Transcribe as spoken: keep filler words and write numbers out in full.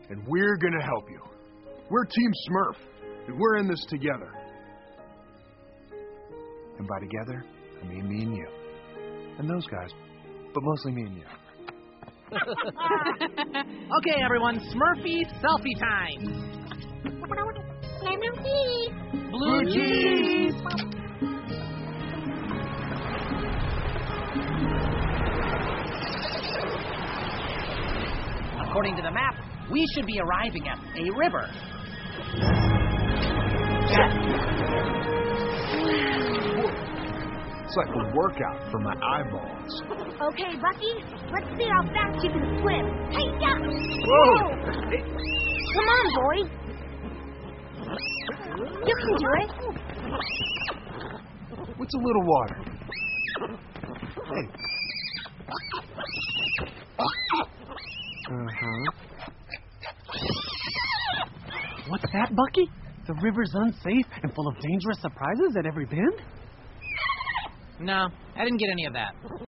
and we're gonna help you. We're Team Smurf, and we're in this together. And by together, I mean me and you. And those guys, but mostly me and you. Okay, everyone, Smurfy selfie time. Blue cheese. According to the map, we should be arriving at a river. It's like a workout for my eyeballs. Okay, Bucky, let's see how fast you can swim. Hey, yeah! Whoa! Come on, boys. You can do it. What's a little water? Hey. Uh-huh. What's that, Bucky? The river's unsafe and full of dangerous surprises at every bend? No, I didn't get any of that.